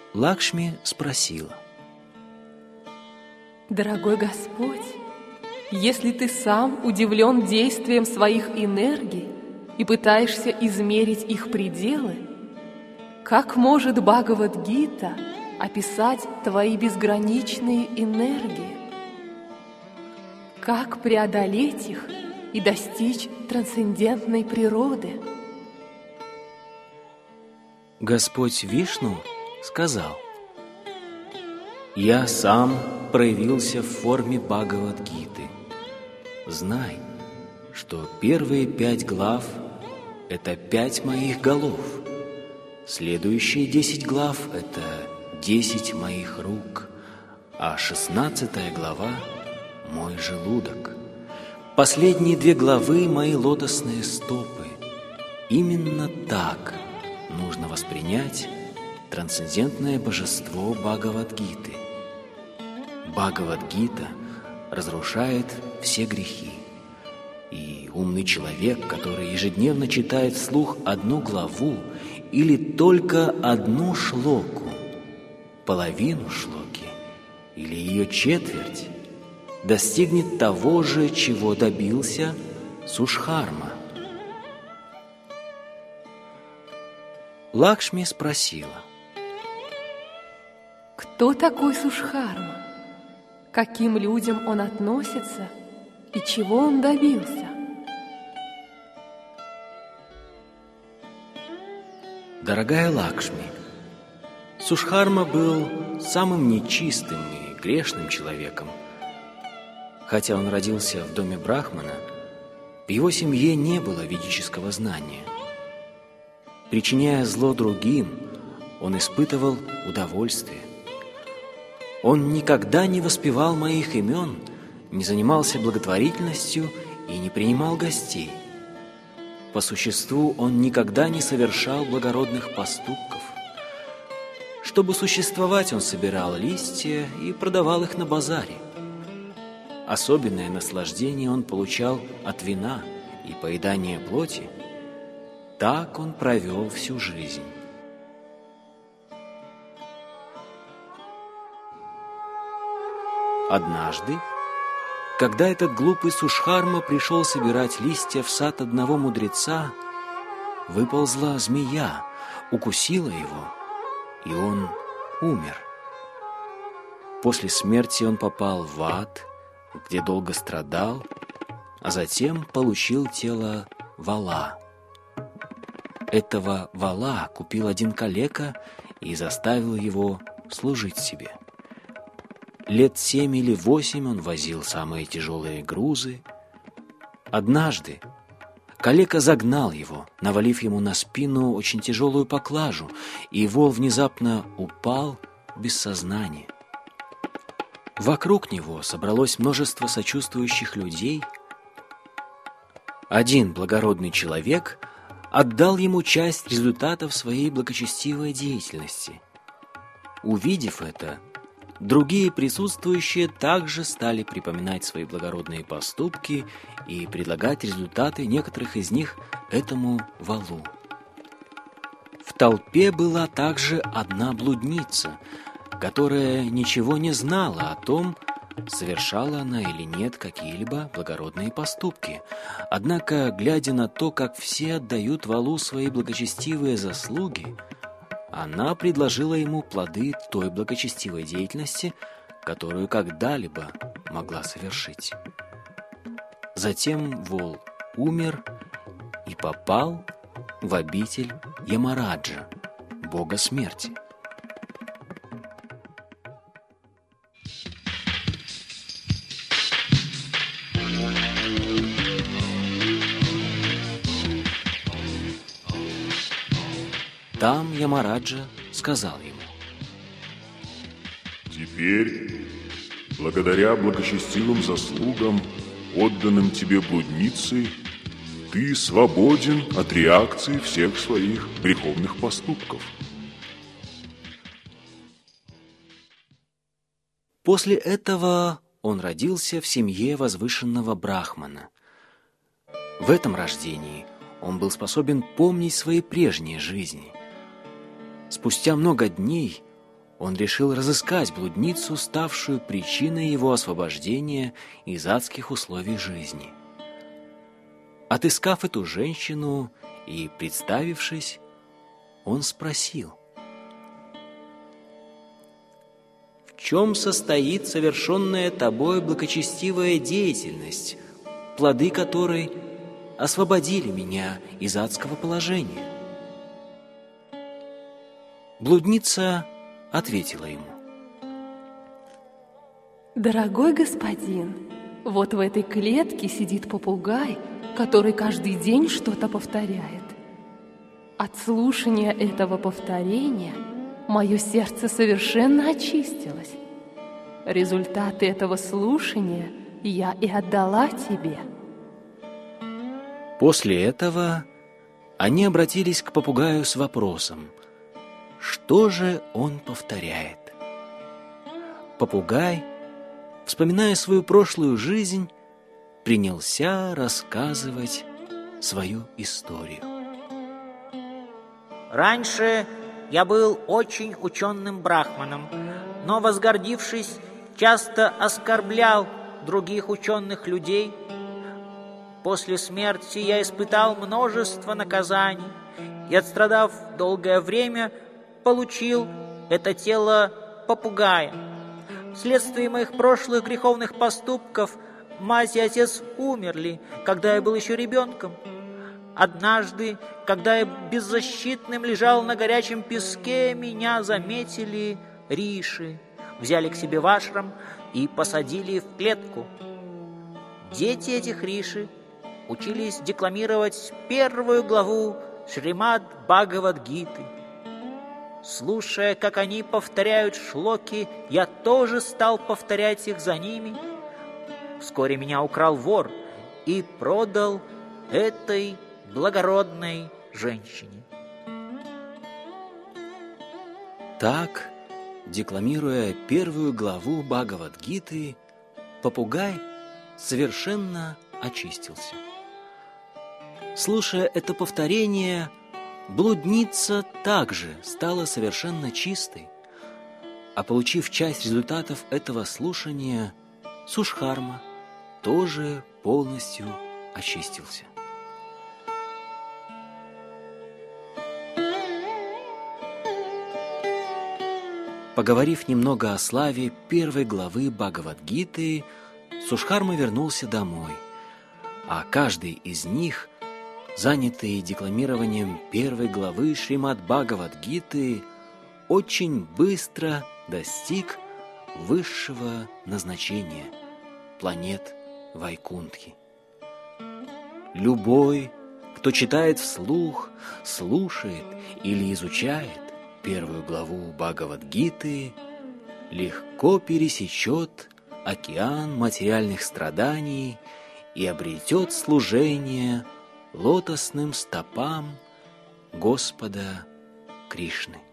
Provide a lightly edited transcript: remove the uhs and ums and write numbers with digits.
Лакшми спросила: «Дорогой Господь, если ты сам удивлен действием своих энергий и пытаешься измерить их пределы, как может Бхагавад-гита описать твои безграничные энергии? Как преодолеть их и достичь трансцендентной природы?» Господь Вишну сказал: «Я сам проявился в форме Бхагавад-гиты. Знай, что первые 5 глав – это 5 моих голов, следующие 10 глав – это 10 моих рук, а 16 глава – мой желудок. Последние 2 главы – мои лотосные стопы. Именно так нужно воспринять трансцендентное божество Бхагавад-гиты. Бхагавад-гита разрушает все грехи. И умный человек, который ежедневно читает вслух 1 главу или только 1 шлоку, половину шлоки или ее четверть, достигнет того же, чего добился Сушхарма. Лакшми спросила: «Кто такой Сушхарма? К каким людям он относится и чего он добился?» Дорогая Лакшми, Сушхарма был самым нечистым и грешным человеком. Хотя он родился в доме брахмана, в его семье не было ведического знания. Причиняя зло другим, он испытывал удовольствие. Он никогда не воспевал моих имен, не занимался благотворительностью и не принимал гостей. По существу, он никогда не совершал благородных поступков. Чтобы существовать, он собирал листья и продавал их на базаре. Особенное наслаждение он получал от вина и поедания плоти. Так он провел всю жизнь. Однажды, когда этот глупый Сушхарма пришел собирать листья в сад одного мудреца, выползла змея, укусила его, и он умер. После смерти он попал в ад, где долго страдал, а затем получил тело вала. Этого вала купил один калека и заставил его служить себе. Лет 7 или 8 он возил самые тяжелые грузы. Однажды калека загнал его, навалив ему на спину очень тяжелую поклажу, и вол внезапно упал без сознания. Вокруг него собралось множество сочувствующих людей. Один благородный человек отдал ему часть результатов своей благочестивой деятельности. Увидев это, другие присутствующие также стали припоминать свои благородные поступки и предлагать результаты некоторых из них этому валу. В толпе была также одна блудница, которая ничего не знала о том, совершала она или нет какие-либо благородные поступки. Однако, глядя на то, как все отдают валу свои благочестивые заслуги, она предложила ему плоды той благочестивой деятельности, которую когда-либо могла совершить. Затем вол умер и попал в обитель Ямараджа, бога смерти. Там Ямараджа сказал ему: «Теперь, благодаря благочестивым заслугам, отданным тебе блудницы, ты свободен от реакции всех своих греховных поступков». После этого он родился в семье возвышенного брахмана. В этом рождении он был способен помнить свои прежние жизни. Спустя много дней Он решил разыскать блудницу, ставшую причиной его освобождения из адских условий жизни. Отыскав эту женщину и представившись, он спросил: «В чем состоит совершенная тобой благочестивая деятельность, плоды которой освободили меня из адского положения?» Блудница ответила ему: «Дорогой господин, вот в этой клетке сидит попугай, который каждый день что-то повторяет. От слушания этого повторения мое сердце совершенно очистилось. Результаты этого слушания я и отдала тебе». После этого они обратились к попугаю с вопросом: что же он повторяет? Попугай, вспоминая свою прошлую жизнь, принялся рассказывать свою историю. Раньше я был очень ученым брахманом, но, возгордившись, часто оскорблял других ученых людей. После смерти я испытал множество наказаний и, отстрадав долгое время, получил это тело попугая. Вследствие моих прошлых греховных поступков мать и отец умерли, когда я был еще ребенком. Однажды, когда я беззащитным лежал на горячем песке, меня заметили риши, взяли к себе в ашрам и посадили в клетку. Дети этих риши учились декламировать первую главу Шримад Бхагавад-гиты. Слушая, как они повторяют шлоки, я тоже стал повторять их за ними. Вскоре меня украл вор и продал этой благородной женщине. Так, декламируя первую главу Бхагавад-гиты, попугай совершенно очистился. Слушая это повторение, блудница также стала совершенно чистой, а получив часть результатов этого слушания, Сушхарма тоже полностью очистился. Поговорив немного о славе первой главы Бхагавад-гиты, Сушхарма вернулся домой, а каждый из них, занятый декламированием первой главы Шримад Бхагавад-гиты, очень быстро достиг высшего назначения – планет Вайкунтхи. Любой, кто читает вслух, слушает или изучает первую главу Бхагавад-гиты, легко пересечет океан материальных страданий и обретет служение лотосным стопам Господа Кришны.